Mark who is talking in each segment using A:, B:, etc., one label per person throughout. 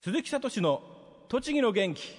A: 鈴木聡の栃木の元気。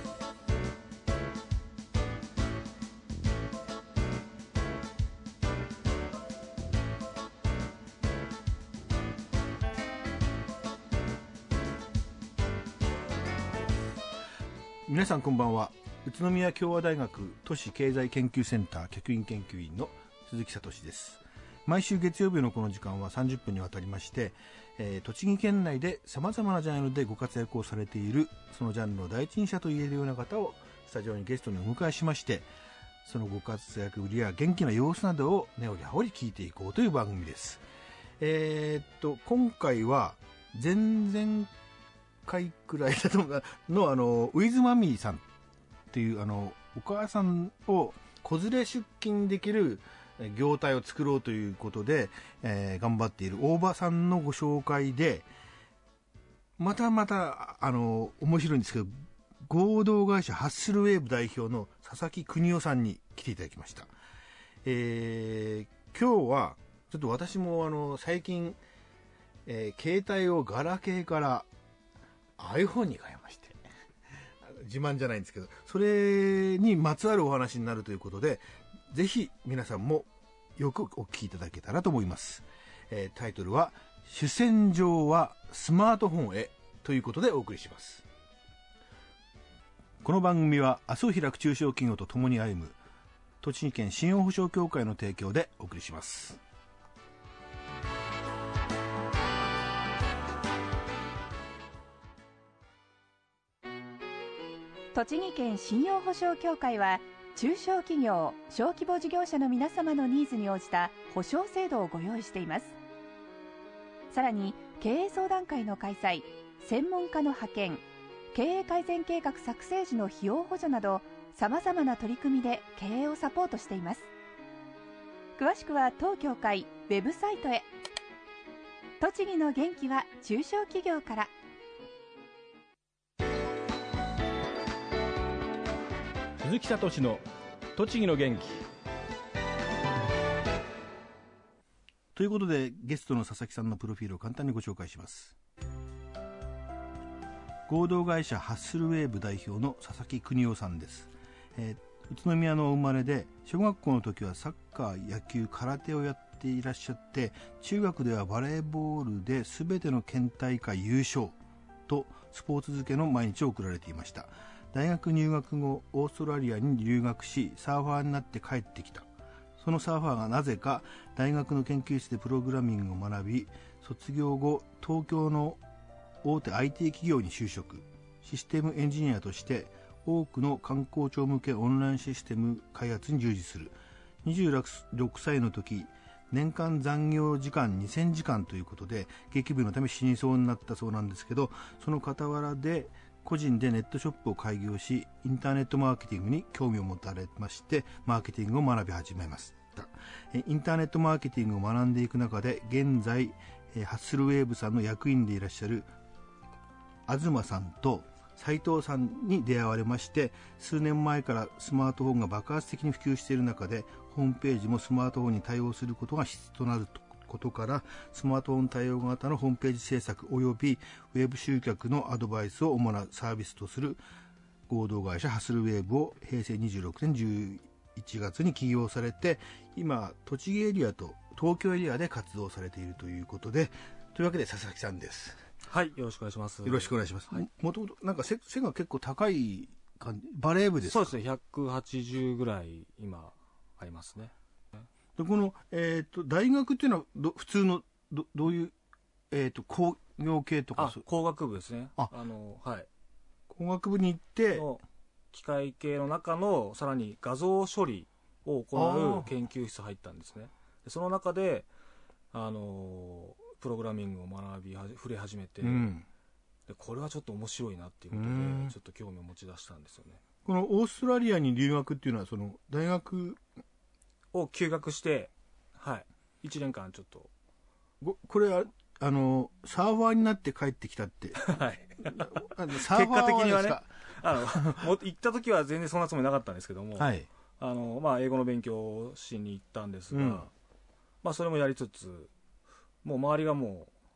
B: 皆さんこんばんは。宇都宮共和大学都市経済研究センター客員研究員の鈴木聡です。毎週月曜日のこの時間は30分にわたりまして、栃木県内で様々なジャンルでご活躍をされている、そのジャンルの第一人者と言えるような方をスタジオにゲストにお迎えしまして、そのご活躍ぶりや元気な様子などを根掘り葉掘り聞いていこうという番組です。今回は前々回くらいだと思うのウィズマミーさんっていうお母さんを子連れ出勤できる業態を作ろうということで、頑張っている大場さんのご紹介で、また面白いんですけど、合同会社ハッスルウェーブ代表の佐々木邦夫さんに来ていただきました。今日はちょっと私も最近、携帯をガラケーから iPhone に変えまして、自慢じゃないんですけど、それにまつわるお話になるということで、ぜひ皆さんもよくお聞きいただけたらと思います。タイトルは主戦場はスマートフォンへということでお送りします。この番組は明日を開く中小企業と共に歩む栃木県信用保証協会の提供でお送りします。
C: 栃木県信用保証協会は中小企業・小規模事業者の皆様のニーズに応じた保証制度をご用意しています。さらに経営相談会の開催、専門家の派遣、経営改善計画作成時の費用補助など様々な取り組みで経営をサポートしています。詳しくは当協会ウェブサイトへ。栃木の元気は中小企業から。
A: 鈴木聡の栃木の元気。
B: ということで、ゲストの佐々木さんのプロフィールを簡単にご紹介します。合同会社ハッスルウェーブ代表の佐々木邦夫さんです。宇都宮のお生まれで、小学校の時はサッカー、野球、空手をやっていらっしゃって、中学ではバレーボールで全ての県大会優勝とスポーツ漬けの毎日を送られていました。大学入学後、オーストラリアに留学し、サーファーになって帰ってきた。そのサーファーがなぜか大学の研究室でプログラミングを学び、卒業後、東京の大手 IT 企業に就職。システムエンジニアとして多くの観光庁向けオンラインシステム開発に従事する。26歳の時、年間残業時間2000時間ということで、激務のため死にそうになったそうなんですけど、その傍らで個人でネットショップを開業し、インターネットマーケティングに興味を持たれまして、マーケティングを学び始めました。インターネットマーケティングを学んでいく中で、現在ハッスルウェーブさんの役員でいらっしゃる東さんと斉藤さんに出会われまして、数年前からスマートフォンが爆発的に普及している中で、ホームページもスマートフォンに対応することが必須となることから、スマートフォン対応型のホームページ制作及びウェブ集客のアドバイスを主なサービスとする合同会社ハッスルウェーブを平成26年11月に起業されて、今栃木エリアと東京エリアで活動されているということで、というわけで佐々木さんです。
D: はい、よろしくお願いします。
B: よろしくお願いします。もともとなんか背が結構高い感じ、バレー部ですか？
D: そうですね、180ぐらい今ありますね。
B: でこの、大学っていうのは普通のどういう、工業系とか？
D: 工学部ですね。はい。
B: 工学部に行って
D: 機械系の中のさらに画像処理を行う研究室入ったんですね。でその中でプログラミングを触れ始めて、でこれはちょっと面白いなっていうことでちょっと興味を持ち出したんですよね。
B: このオーストラリアに留学っていうのはその大学
D: を休学して、はい、1年間ちょっと
B: これはサーファーになって帰ってきたって
D: はい
B: サーファーは
D: 結果的にはね行った時は全然そんなつもりなかったんですけども、
B: はい、
D: 英語の勉強をしに行ったんですが、それもやりつつ、もう周りがも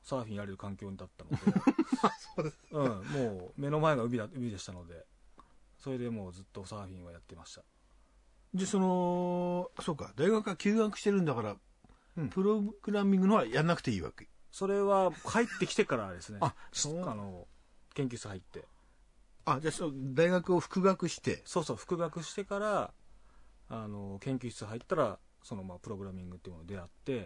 D: サーフィンやれる環境だったので
B: そうです。
D: もう目の前が海でしたので、それでもうずっとサーフィンはやってました。
B: で、そうか、大学は休学してるんだから、プログラミングのはやんなくていいわけ。
D: それは入ってきてからですね。
B: そう
D: 研究室入って。
B: じゃあ大学を復学して。
D: そうそう、復学してから、研究室入ったら、プログラミングっていうものに出会って、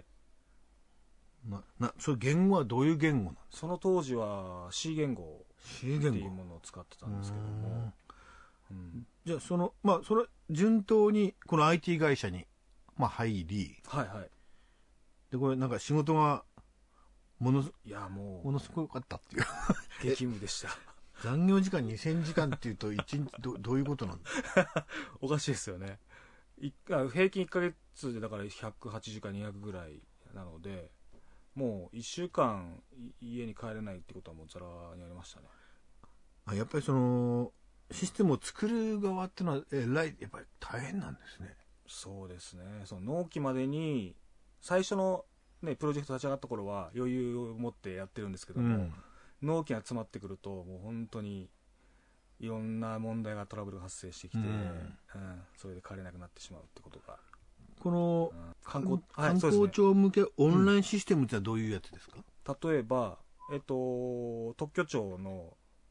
B: それ言語はどういう言語なんですか？
D: その当時は C 言語っていうものを使ってたんですけども、
B: じゃあそれ順当にこの IT 会社に、入り、
D: はいはい。
B: でこれなんか仕事がものすごかったっていう
D: 激務でした
B: 残業時間2000時間っていうと1日どういうことなんですか？
D: おかしいですよね。平均1ヶ月でだから108時間200ぐらいなので、もう1週間家に帰れないってことはもうざらにありましたね。
B: やっぱりシステムを作る側っていうのはやっぱり大変なんですね。
D: そうですね。その納期までに最初のねプロジェクト立ち上がった頃は余裕を持ってやってるんですけども、納期が詰まってくるともう本当にいろんな問題がトラブルが発生してきて、それで帰れなくなってしまうってことが。
B: この、
D: 観
B: 光庁向けオンラインシステムってのはどういうやつですか？
D: 例えば、特許庁の、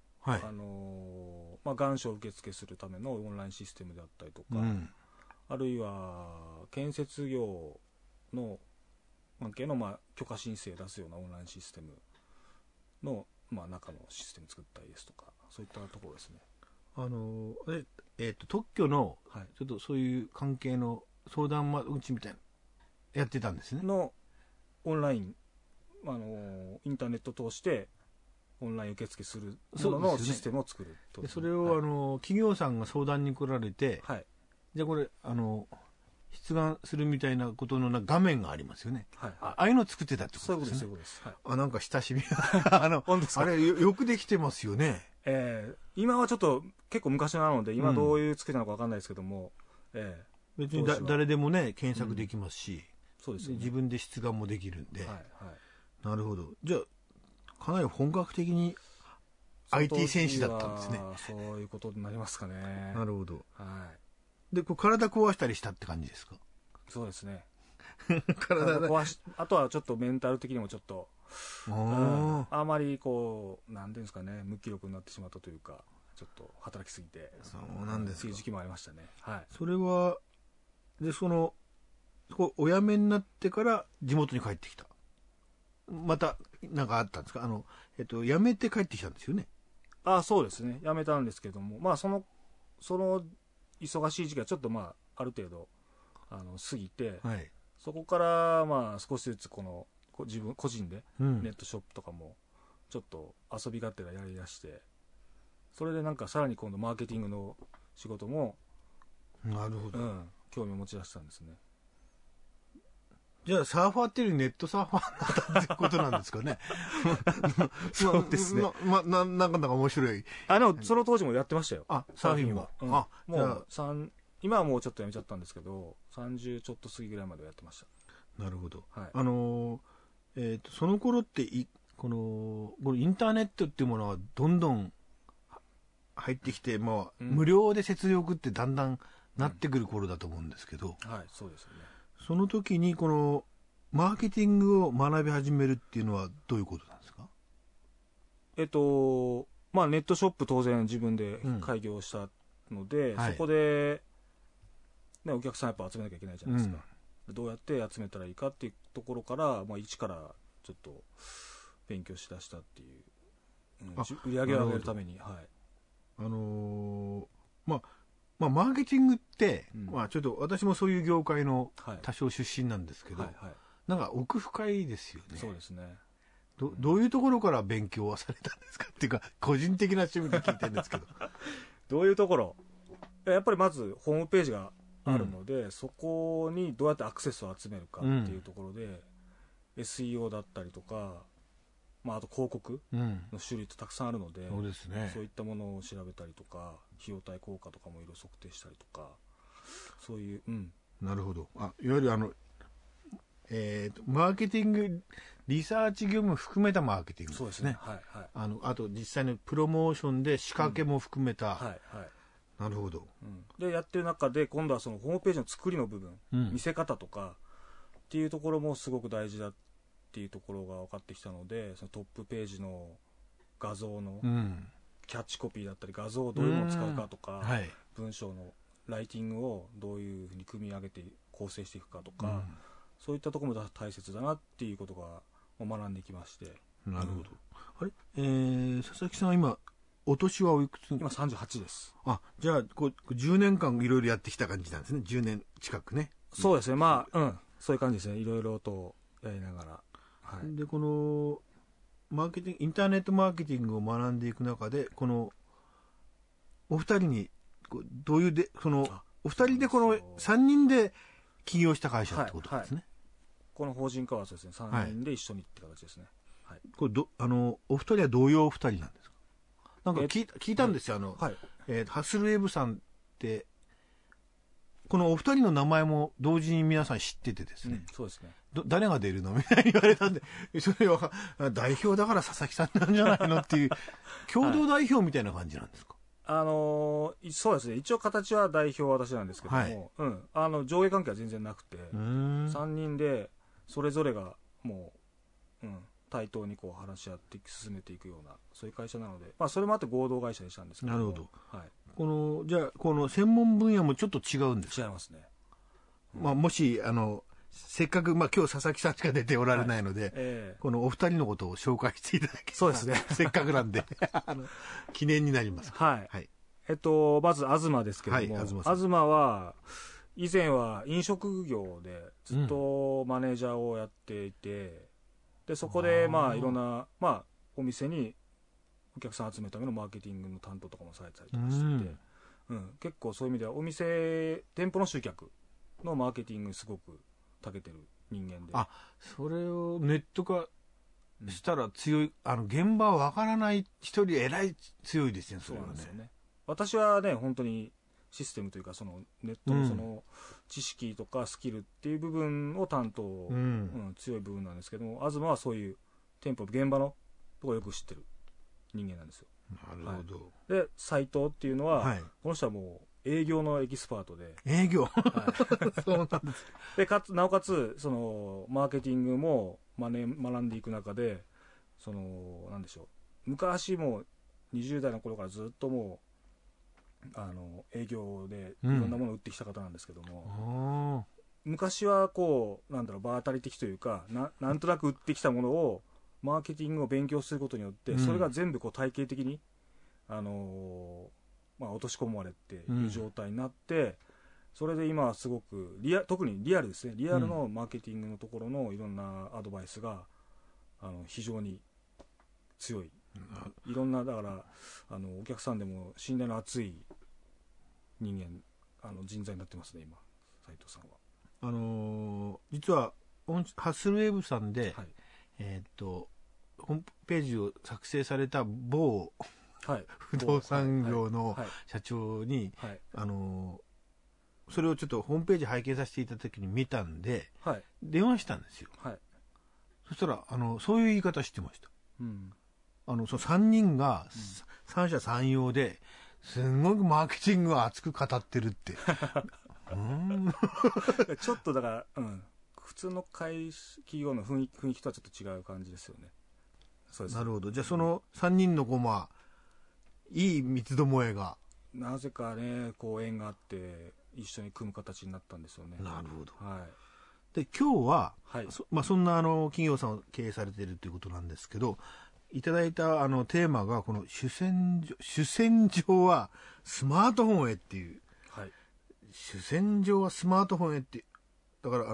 D: 願書を受付するためのオンラインシステムであったりとか、あるいは建設業の関係の許可申請を出すようなオンラインシステムの、中のシステム作ったりですとか、そういったところですね。
B: 特許のちょっとそういう関係の相談窓口みたいなやってたんですね。
D: のオンライン、インターネット通してオンライン受付するもののシステムを作ると、
B: それを、企業さんが相談に来られて、じゃあこれ出願するみたいなことの画面がありますよね。ああいうのを作ってたってことですね。
D: そういうことです。そういうことです。
B: なんか親しみがあれよくできてますよね。
D: 今はちょっと結構昔なので今どういう作りなのか分かんないですけども、
B: 別に誰でもね検索できますし、
D: そうですね、
B: 自分で出願もできるんで、なるほど。じゃあかなり本格的に IT 戦士だったんですね。
D: そういうことになりますかね。
B: なるほど。で体壊したりしたって感じですか？
D: そうですね
B: 体
D: 壊し、あとはちょっとメンタル的にもちょっとあまりなんていうんですかね、無気力になってしまったというか、ちょっと働きすぎて、
B: そうなんですか。
D: っていう時期もありましたね。
B: それはでお辞めになってから地元に帰ってきた。また何かあったんですか？辞めて帰ってきたんですよね。
D: そうですね。辞めたんですけども、その忙しい時期はちょっとある程度過ぎて、そこから少しずつ自分個人でネットショップとかもちょっと遊びがてらやりだして、それでさらに今度マーケティングの仕事も
B: なるほど、
D: 興味を持ち出したんですね。
B: じゃあサーファーっていうよりネットサーファーになったってことなんですかね。
D: そうですね。
B: なかなか面白い。
D: その当時もやってましたよ。
B: サーフィンは。
D: もう今はもうちょっとやめちゃったんですけど、30ちょっと過ぎぐらいまでやってました。
B: なるほど。その頃ってこのインターネットっていうものはどんどん入ってきて、無料で接続ってだんだんなってくる頃だと思うんですけど、
D: そうですよね。
B: その時にこのマーケティングを学び始めるっていうのはどういうことなんですか？
D: ネットショップ当然自分で開業したので、そこで、お客さんやっぱ集めなきゃいけないじゃないですか。どうやって集めたらいいかっていうところから、一からちょっと勉強しだしたっていう、売り上げを上げるために。
B: マーケティングって、ちょっと私もそういう業界の多少出身なんですけど、なんか奥深いですよね。
D: そうですね。
B: どういうところから勉強はされたんですかっていうか、個人的な趣味で聞いてるんですけど。
D: どういうところ？やっぱりまずホームページがあるので、そこにどうやってアクセスを集めるかっていうところで、SEO だったりとか、あと広告の種類ってたくさんあるので、
B: そうですね。
D: そういったものを調べたりとか、費用対効果とかもいろいろ測定したりとか、そういう、
B: なるほど。いわゆるマーケティング、リサーチ業務含めたマーケティングですね。
D: そうですね。はいはい。
B: あと実際のプロモーションで仕掛けも含めた。
D: はいはい。
B: なるほど。
D: で、やってる中で、今度はそのホームページの作りの部分、見せ方とかっていうところもすごく大事だっていうところが分かってきたので、そのトップページの画像のキャッチコピーだったり、画像をどういうのを使うかとか、文章のライティングをどういうふうに組み上げて構成していくかとか、そういったところも大切だなっていうことが学んできまして。
B: なるほど。あれ、佐々木さんは今お年はおいくつ？
D: 今38です。
B: じゃあ10年間いろいろやってきた感じなんですね。10年近くね。
D: そうですね。まあそういう感じですね。いろいろとやりながら。はい、
B: でこのインターネットマーケティングを学んでいく中で、このお二人にどういうお二人でこの3人で起業した会社ってことですね。はいはい、
D: この法人化はそうですね。3人で一緒にって形ですね。はい、
B: これお二人は同様お二人なんですか？なんか聞いたんですよ。ハッスルウェーブさんってこのお二人の名前も同時に皆さん知っててですね。
D: そうですね。
B: 誰が出るのみたいに言われたんで、それは代表だから佐々木さんなんじゃないのっていう共同代表みたいな感じなんですか？
D: そうですね。一応形は代表は私なんですけども、上下関係は全然なくて、3人でそれぞれがもう、対等にこう話し合って進めていくようなそういう会社なので、それもあって合同会社にしたんですけど。
B: なるほど。
D: はい。
B: じゃあこの専門分野もちょっと違うんですか？
D: 違いますね。
B: もしせっかく今日佐々木さんしか出ておられないので、このお二人のことを紹介していただけ
D: そうですね。
B: せっかくなんで記念になります。
D: はい。まず東ですけども、東は以前は飲食業でずっとマネージャーをやっていて、でそこでいろんなお店にお客さん集めるためのマーケティングの担当とかもされてたりとかしてて、結構そういう意味では店舗の集客のマーケティングにすごく長けてる人間で。
B: それをネット化したら強い、現場は分からない人よりえらい強いですね。
D: そうなんですよね。私はね、本当にシステムというかそのネットのその知識とかスキルっていう部分を担当、強い部分なんですけども、東はそういう店舗現場のところをよく知ってる人間なんですよ。
B: なるほど。
D: で斉藤っていうのは、この人はもう営業のエキスパートで。
B: 営業そうなんです。
D: でなおかつそのマーケティングも学んでいく中で、なんでしょう、昔もう20代の頃からずっともう営業でいろんなものを売ってきた方なんですけども、昔はこう場当たり的というか、なんとなく売ってきたものをマーケティングを勉強することによって、それが全部こう体系的に落とし込まれている状態になって、それで今はすごく特にリアルですね、リアルのマーケティングのところのいろんなアドバイスが非常に強い。いろんなだからお客さんでも信頼の厚い人間人材になってますね今斉藤さん
B: は。実はハッスルウェーブさんで、ホームページを作成された某、不動産業の社長に、それをちょっとホームページ拝見させていただいた時に見たんで、電話したんですよ。そしたらそういう言い方してました。その3人が三者三様ですんごくマーケティングを熱く語ってるって
D: ちょっとだから、普通の企業の雰囲気とはちょっと違う感じですよね。
B: そうです。なるほど。じゃあその3人のいい三つどもえが
D: なぜかねこう縁があって一緒に組む形になったんですよね。
B: なるほど。で今日は、そんな企業さんを経営されているということなんですけど、いただいたテーマがこの主戦場はスマートフォンへっていう、主戦場はスマートフォンへって、だから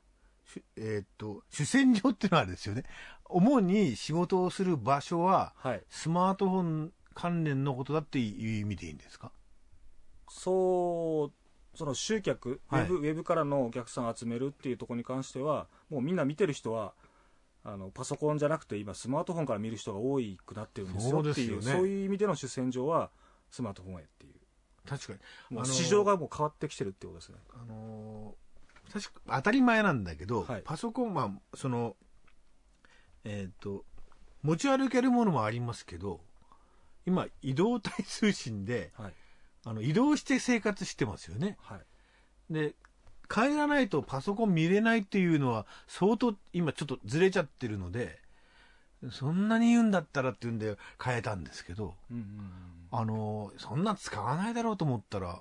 B: 主戦場っていうのはあれですよね。主に仕事をする場所は、スマートフォン関連のことだっていう意味でいいんですか？
D: その集客、ウェブからのお客さんを集めるっていうところに関しては、もうみんな見てる人はパソコンじゃなくて今スマートフォンから見る人が多くなってるんですよっていう、そういう意味での主戦場はスマートフォンへっていう。
B: 確かに
D: もう市場がもう変わってきてるってことですね。
B: 確か当たり前なんだけど、
D: はい、
B: パソコン、持ち歩けるものもありますけど、今、移動体通信で、はい、移動して生活してますよね。はい、で、帰らないとパソコン見れないっていうのは、相当、今ちょっとずれちゃってるので、そんなに言うんだったらって言うんで変えたんですけど、そんな使わないだろうと思ったら、はい、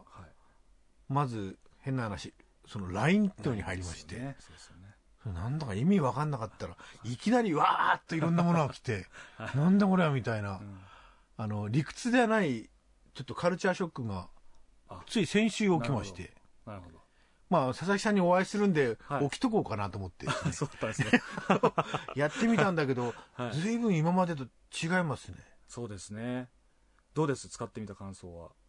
B: まず、変な話、その LINE ってのに入りまして、そうですよね。なんだか意味わかんなかったら、いきなりわーっといろんなものが来て、なんだこれはみたいな、理屈ではない、ちょっとカルチャーショックが、つい先週起きまして、なるほど。佐々木さんにお会いするんで、起きとこうかなと思って、ね、
D: そうだったんですね。
B: やってみたんだけど、ずいぶん今までと違いますね。
D: そうですね。どうです？使ってみた感想は。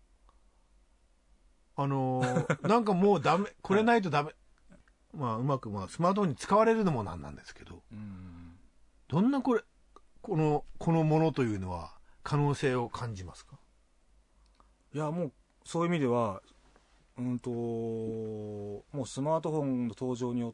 B: なんかもうダメ、これないとダメ。はい、うまく、スマートフォンに使われるのもなんですけど、どんなこのものというのは可能性を感じますか？
D: いや、もう、そういう意味では、もうスマートフォンの登場によって、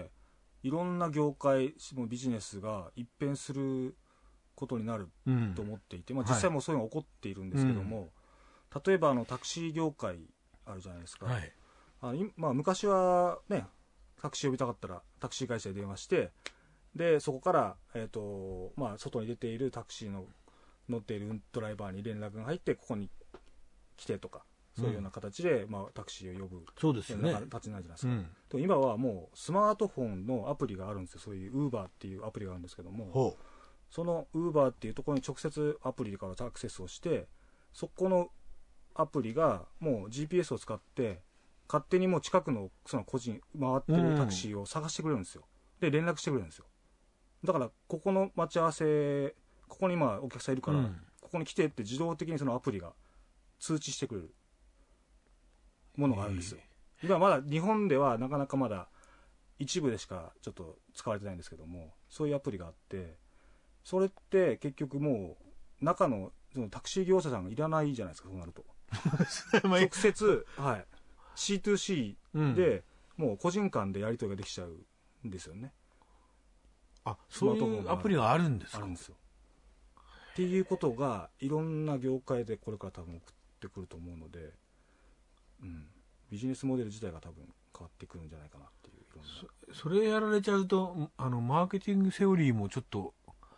D: いろんな業界、ビジネスが一変することになると思っていて、実際もそういうのが起こっているんですけども、例えばタクシー業界あるじゃないですか。はい、昔はね、タクシー呼びたかったらタクシー会社に電話して、でそこから、外に出ているタクシーの乗っているドライバーに連絡が入って、ここに来てとか、そういうような形で、タクシーを呼ぶ、
B: そうですよね、
D: 形になるじゃないですか。と今はもうスマートフォンのアプリがあるんですよ。そういう Uber っていうアプリがあるんですけども、その Uber っていうところに直接アプリからアクセスをして、そこのアプリがもう GPS を使って勝手にもう近くのその個人回ってるタクシーを探してくれるんですよ。で連絡してくれるんですよ。だからここの待ち合わせ、ここに今お客さんいるから、ここに来てって自動的にそのアプリが通知してくれるものがあるんですよ。今まだ日本ではなかなかまだ一部でしかちょっと使われてないんですけども、そういうアプリがあって、それって結局もう中のそのタクシー業者さんがいらないじゃないですか。そうなると直接、はい、C2C で、もう個人間でやり取りができちゃうんですよね。
B: そういうアプリがあるんですか？
D: あるんですよ。っていうことがいろんな業界でこれから多分送ってくると思うので、ビジネスモデル自体が多分変わってくるんじゃないかなっていう。
B: それやられちゃうとマーケティングセオリーもちょっと、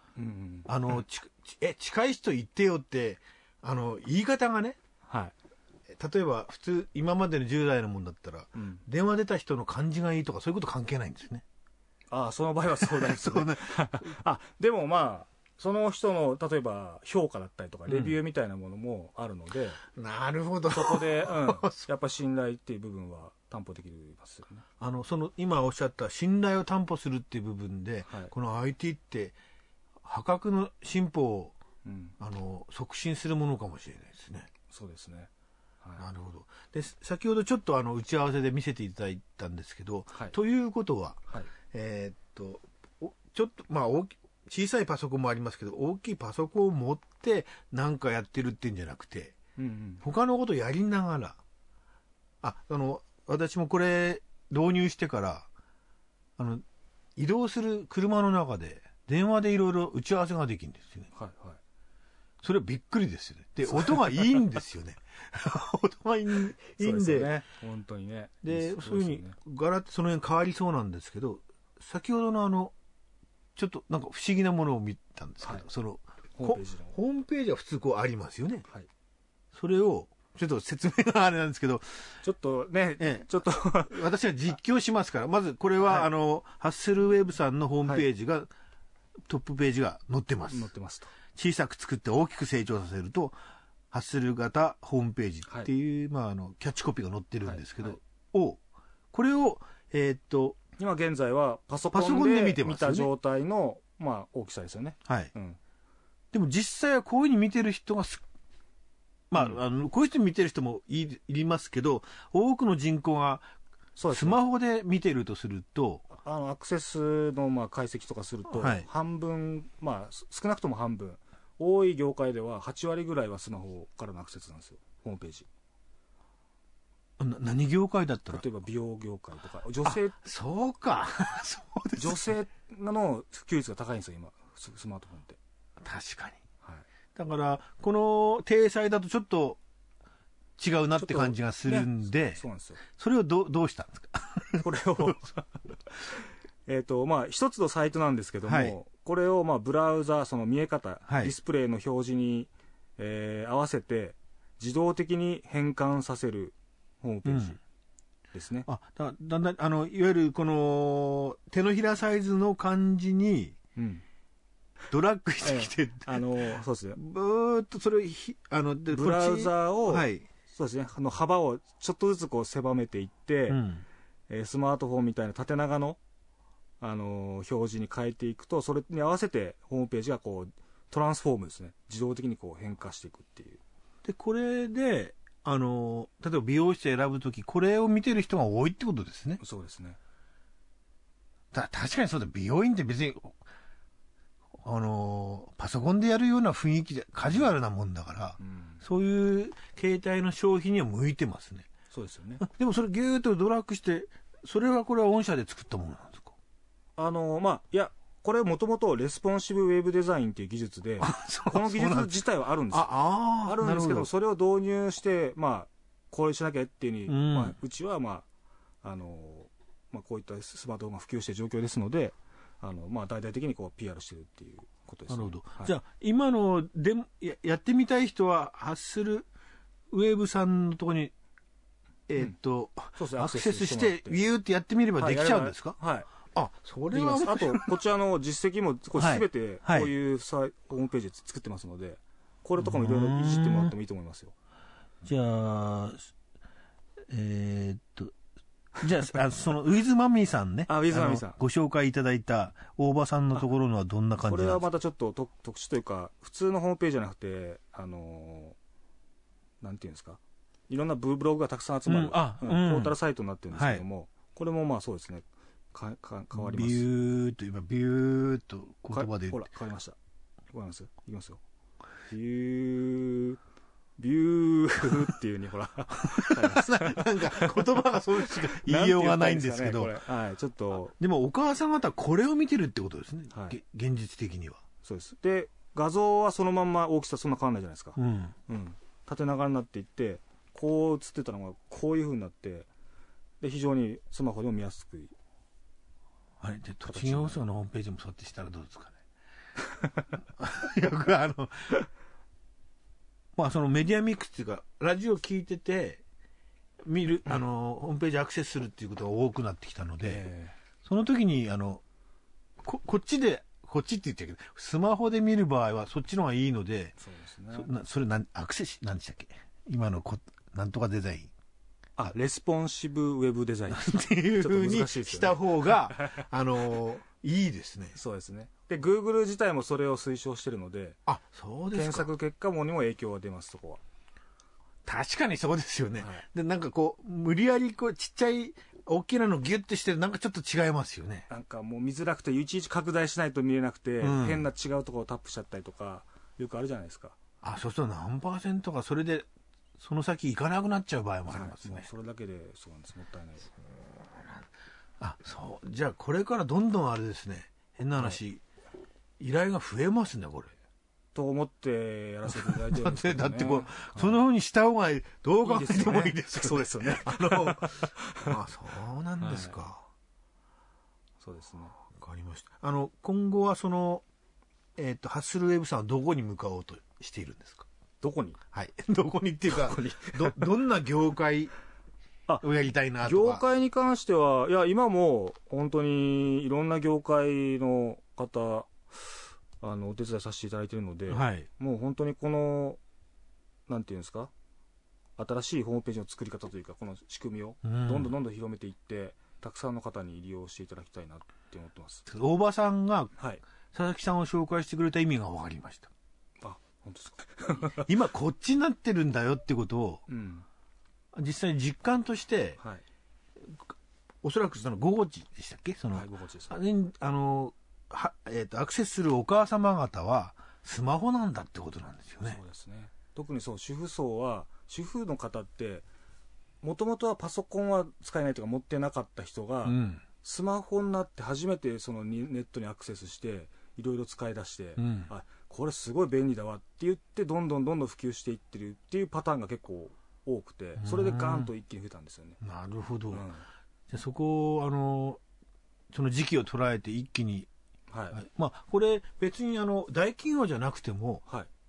B: 近い人言ってよって言い方がね、はい、例えば普通今までの10代のもんだったら、電話出た人の感じがいいとかそういうこと関係ないんですね。
D: その場合はそうなんですね。でもその人の例えば評価だったりとかレビューみたいなものもあるので、
B: なるほど。
D: そこで、やっぱり信頼っていう部分は担保できますよね。
B: その今おっしゃった信頼を担保するっていう部分で、この IT って破格の進歩を、促進するものかもしれないですね。
D: そうですね。
B: なるほど。で先ほどちょっと打ち合わせで見せていただいたんですけど、ということは、ちょっと小さいパソコンもありますけど、大きいパソコンを持って何かやってるっていうんじゃなくて、他のことやりながら、私もこれ導入してから移動する車の中で電話でいろいろ打ち合わせができるんですよね。それはびっくりですよね。で音がいいんですよね。音がいいんで、
D: ね、本当にね。
B: でそういうふうにガラッとその辺変わりそうなんですけど、先ほどのちょっとなんか不思議なものを見たんですけど、そのホームページは普通ありますよね。それをちょっと説明があれなんですけど、
D: ちょっとね、ちょっと
B: 私は実況しますから、まずこれは、ハッスルウェブさんのホームページが、トップページが載ってます。
D: 載ってますと。
B: 小さく作って大きく成長させるとハッスル型ホームページっていう、キャッチコピーが載ってるんですけど、これを
D: 今現在はパソコンで見た状態の大きさですよね。はい。
B: でも実際はこういうふうに見てる人がこういう人見てる人もいますけど、多くの人口がスマホで見てるとすると、
D: アクセスの解析とかすると、半分、少なくとも半分、多い業界では8割ぐらいはスマホからのアクセスなんですよ、ホームページ。
B: 何業界だったら、
D: 例えば美容業界とか、女性、
B: そうかそうです、
D: 女性の普及率が高いんですよ今スマートフォンって。
B: 確かに、
D: はい、
B: だからこの体裁だとちょっと違うなって感じがするんで、
D: ね、そうなんですよ。そ
B: れをどうしたんですか
D: これをまあ一つのサイトなんですけども、はい、これをまあブラウザ、その見え方、はい、ディスプレイの表示に、合わせて自動的に変換させるホームページですね。
B: だんだんいわゆるこの手のひらサイズの感じにドラッグしてきて、
D: そうですね。
B: ブーっとそれを
D: ブラウザを、
B: はい、
D: そうですね、幅をちょっとずつこう狭めていって、スマートフォンみたいな縦長の表示に変えていくと、それに合わせてホームページがこうトランスフォームですね、自動的にこう変化していくっていう。
B: でこれで例えば美容師選ぶとき、これを見てる人が多いってことですね。
D: そうですね。
B: 確かにそうだ、美容院って別にパソコンでやるような雰囲気でカジュアルなもんだから、そういう携帯の消費には向いてますね。
D: そうですよね。
B: でもそれギューッとドラッグして、これは御社で作ったものなんですか？
D: まあいや、これもともとレスポンシブウェブデザインっていう技術で、この技術自体はあるんですよ。あるんですけど、それを導入して、まあ、これしなきゃっていうふうに、まあ、うちは、まあ、まあ、こういったスマートフォンが普及している状況ですので、まあ、大々的にこう PR してるっていうことですね。
B: なるほど。
D: はい、
B: じゃあ、今のやってみたい人は、ハッスルウェブさんのところに、アクセスして、ビューってやってみればできちゃうんですか？
D: はい。
B: それは
D: あと、こちらの実績もすべてこういうホームページ作ってますので、これとかもいろいろいじってもらってもいいと思いますよ。
B: じゃあ、じゃあ、そのウィズマミーさんね、
D: ウィズマミーさん
B: ご紹介いただいた大場さんのところのはどんな感じなんですか？
D: これはまたちょっと特殊というか、普通のホームページじゃなくて、なんていうんですか、いろんなブログがたくさん集まる、ポータルサイトになってるんですけども、これもまあそうですね、変わります。
B: ビューと言葉で
D: ほら変わりました。変わります。いきますよ。ビューっていうにほら
B: なんか言葉がそうしか言いようがないんですけど、
D: はい、ちょっと
B: でもお母さん方はこれを見てるってことですね。はい、現実的には。
D: そうです。で画像はそのまんま大きさそんな変わらないじゃないですか。縦長になっていって、こう映ってたのがこういう風になって、で非常にスマホでも見やすく。
B: あれで栃木放送のホームページもそうやってしたらどうですかね。よくまあそのメディアミックスっていうか、ラジオ聞いてて見るホームページアクセスするっていうことが多くなってきたので、その時にこっちって言っちゃうけど、スマホで見る場合はそっちの方がいいので、
D: そうですね。
B: それアクセスなんでしたっけ？今のなんとかデザイン。
D: レスポンシブウェブデザイン
B: っていう風にした方がいいですね。
D: そうですね。で Google 自体もそれを推奨してるので、
B: そうですか。
D: 検索結果もにも影響が出ます。そこは
B: 確かにそうですよね。でなんかこう無理やりこうちっちゃい大きなのギュッてしてなんかちょっと違いますよね。
D: なんかもう見づらくていちいち拡大しないと見えなくて、変な違うところをタップしちゃったりとかよくあるじゃないですか。
B: そうすると何%かそれでその先行かなくなっちゃう場合もありますね。
D: それだけでそうなんです。もったいない。
B: そうじゃあこれからどんどんあれですね、変な話、依頼が増えますねこれ。
D: と思ってやらせていただいてるんですけどね。
B: だってその風にした方がどう考えてもいいですよね。
D: そうですよね。
B: そうなんですか。
D: そうですね。
B: わかりました。今後はそのハッスルウェブさんはどこに向かおうとしているんですか？
D: どこに？
B: はい。どこにっていうか、どんな業界をやりたいなとか。
D: 業界に関しては、いや、今も本当にいろんな業界の方、お手伝いさせていただいているので、もう本当にこの、なんていうんですか、新しいホームページの作り方というか、この仕組みをどんどん広めていって、たくさんの方に利用していただきたいなって思ってます。
B: 大場さんが、佐々木さんを紹介してくれた意味が分かりました。
D: 本当ですか？
B: 今こっちになってるんだよってことを、実際に実感として、おそらくその午後時でしたっけ？午
D: 後時です。
B: アクセスするお母様方はスマホなんだってことなんですよね。
D: そうですね。特に主婦層は、主婦の方ってもともとはパソコンは使えないとか持ってなかった人が、スマホになって初めてそのネットにアクセスしていろいろ使い出して、あ、これすごい便利だわって言ってどんどん普及していってるっていうパターンが結構多くて、それでガーンと一気に増えたんですよね。
B: なるほど、じゃあそこをその時期を捉えて一気に、まあこれ別に大企業じゃなくても、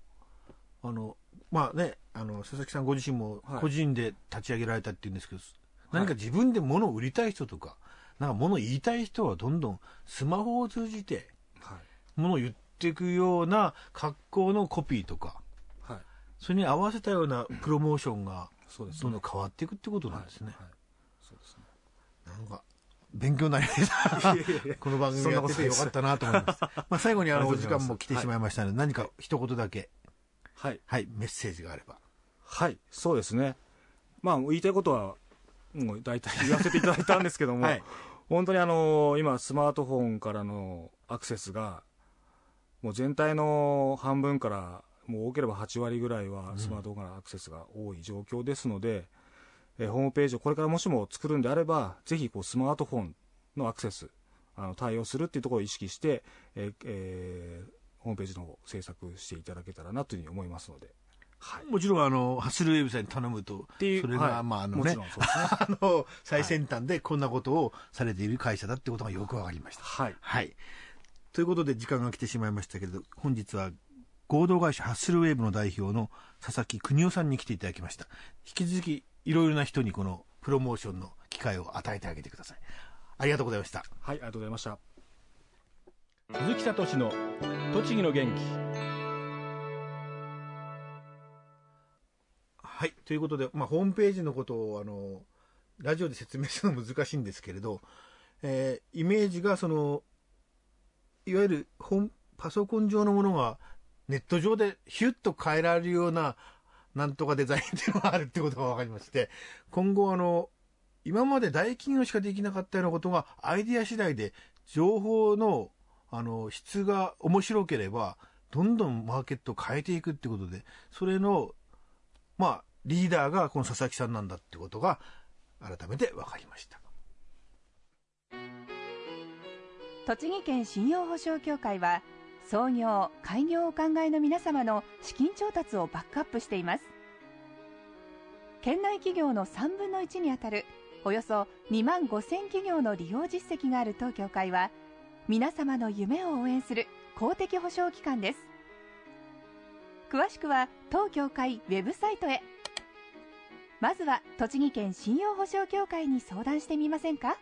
B: まあね、佐々木さんご自身も個人で立ち上げられたっていうんですけど、何か自分で物を売りたい人とか、なんか物を言いたい人はどんどんスマホを通じて物を言っていくような格好のコピーとか、それに合わせたようなプロモーションがどんどん変わっていくってことなんですね。なんか勉強になりましたこの番組やっててよかったなと思います。まあ最後にお時間も来てしまいましたので、何か一言だけメッセージがあれば。
D: そうですね。まあ言いたいことはもう大体言わせていただいたんですけども、本当に今スマートフォンからのアクセスがもう全体の半分からもう多ければ8割ぐらいはスマートフォンからアクセスが多い状況ですので、ホームページをこれからもしも作るんであれば、ぜひスマートフォンのアクセス対応するっていうところを意識して、ホームページの方制作していただけたらなというふうに思いますので、
B: もちろんハッスルウェブさんに頼むと、それがまあ
D: もちろんそうですね
B: 最先端でこんなことをされている会社だってことがよくわかりました。ということで時間が来てしまいましたけれど、本日は合同会社ハッスルウェブの代表の佐々木邦夫さんに来ていただきました。引き続きいろいろな人にこのプロモーションの機会を与えてあげてください。ありがとうございました。
D: ありがとうございました。
A: 鈴木聡の栃木の元気。
B: ということで、ホームページのことをラジオで説明するの難しいんですけれど、イメージがいわゆるパソコン上のものがネット上でヒュッと変えられるようななんとかデザインっていうのがあるってことが分かりまして、今後今まで大企業しかできなかったようなことがアイディア次第で情報の質が面白ければどんどんマーケットを変えていくってことで、それのリーダーがこの佐々木さんなんだってことが改めて分かりました。
C: 栃木県信用保証協会は創業開業をお考えの皆様の資金調達をバックアップしています。県内企業の3分の1にあたるおよそ2万5000企業の利用実績がある当協会は、皆様の夢を応援する公的保証機関です。詳しくは当協会ウェブサイトへ。まずは栃木県信用保証協会に相談してみませんか。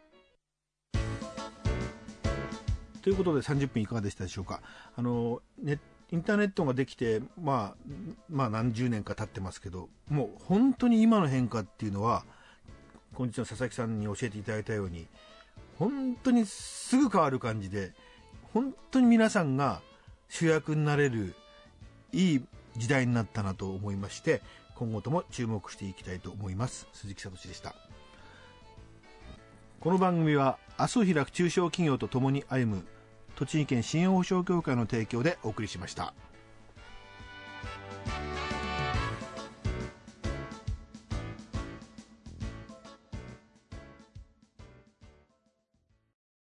B: ということで30分いかがでしたでしょうか。インターネットができて、何十年か経ってますけど、もう本当に今の変化っていうのは、今日の佐々木さんに教えていただいたように本当にすぐ変わる感じで、本当に皆さんが主役になれるいい時代になったなと思いまして、今後とも注目していきたいと思います。鈴木聡でした。この番組は明日を開く中小企業とともに歩む栃木県信用保証協会の提供でお送りしました。